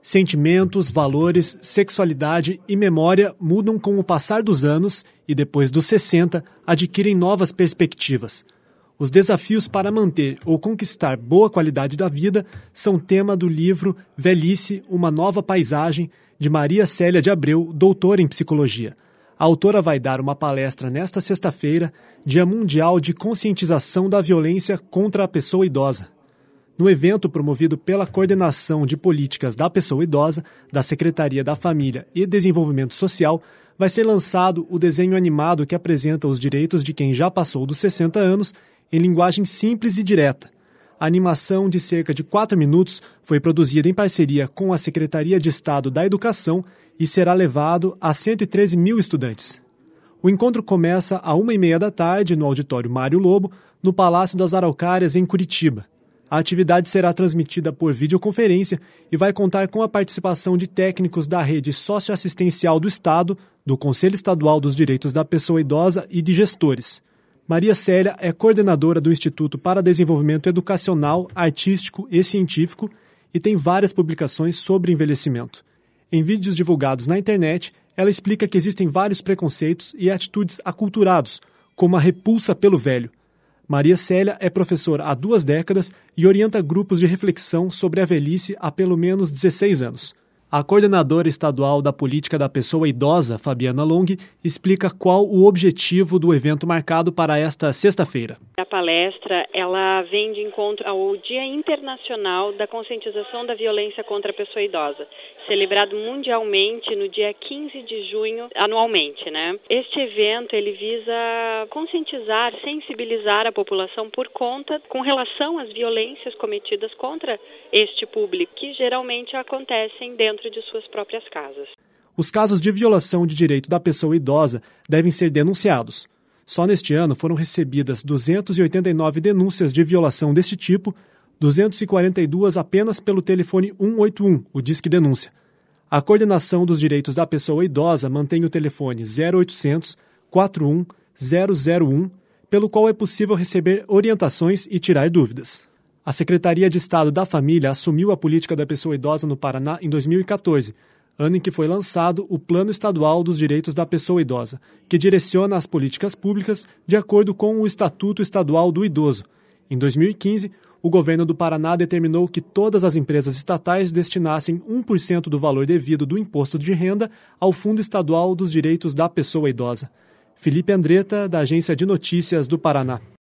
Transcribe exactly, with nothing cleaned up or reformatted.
Sentimentos, valores, sexualidade e memória mudam com o passar dos anos e, depois dos sessenta, adquirem novas perspectivas. Os desafios para manter ou conquistar boa qualidade da vida são tema do livro Velhice, uma nova paisagem, de Maria Célia de Abreu, doutora em psicologia. A autora vai dar uma palestra nesta sexta-feira, Dia Mundial de Conscientização da Violência contra a Pessoa Idosa. No evento promovido pela Coordenação de Políticas da Pessoa Idosa, da Secretaria da Família e Desenvolvimento Social, vai ser lançado o desenho animado que apresenta os direitos de quem já passou dos sessenta anos em linguagem simples e direta. A animação, de cerca de quatro minutos, foi produzida em parceria com a Secretaria de Estado da Educação e será levado a cento e treze mil estudantes. O encontro começa às uma e meia da tarde no auditório Mário Lobo, no Palácio das Araucárias, em Curitiba. A atividade será transmitida por videoconferência e vai contar com a participação de técnicos da Rede Socioassistencial do Estado, do Conselho Estadual dos Direitos da Pessoa Idosa e de gestores. Maria Célia é coordenadora do Instituto para Desenvolvimento Educacional, Artístico e Científico e tem várias publicações sobre envelhecimento. Em vídeos divulgados na internet, ela explica que existem vários preconceitos e atitudes aculturados, como a repulsa pelo velho. Maria Célia é professora há duas décadas e orienta grupos de reflexão sobre a velhice há pelo menos dezesseis anos. A coordenadora estadual da Política da Pessoa Idosa, Fabiana Long, explica qual o objetivo do evento marcado para esta sexta-feira. A palestra ela vem de encontro ao Dia Internacional da Conscientização da Violência contra a Pessoa Idosa, celebrado mundialmente no dia quinze de junho, anualmente, né? Este evento ele visa conscientizar, sensibilizar a população por conta, com relação às violências cometidas contra este público, que geralmente acontecem dentro de suas próprias casas. Os casos de violação de direito da pessoa idosa devem ser denunciados. Só neste ano foram recebidas duzentas e oitenta e nove denúncias de violação deste tipo, duzentas e quarenta e duas apenas pelo telefone cento e oitenta e um, o Disque Denúncia. A Coordenação dos Direitos da Pessoa Idosa mantém o telefone zero oitocentos, quarenta e um, zero zero um, pelo qual é possível receber orientações e tirar dúvidas. A Secretaria de Estado da Família assumiu a política da pessoa idosa no Paraná em dois mil e quatorze, ano em que foi lançado o Plano Estadual dos Direitos da Pessoa Idosa, que direciona as políticas públicas de acordo com o Estatuto Estadual do Idoso. Em dois mil e quinze, o governo do Paraná determinou que todas as empresas estatais destinassem um por cento do valor devido do imposto de renda ao Fundo Estadual dos Direitos da Pessoa Idosa. Felipe Andretta, da Agência de Notícias do Paraná.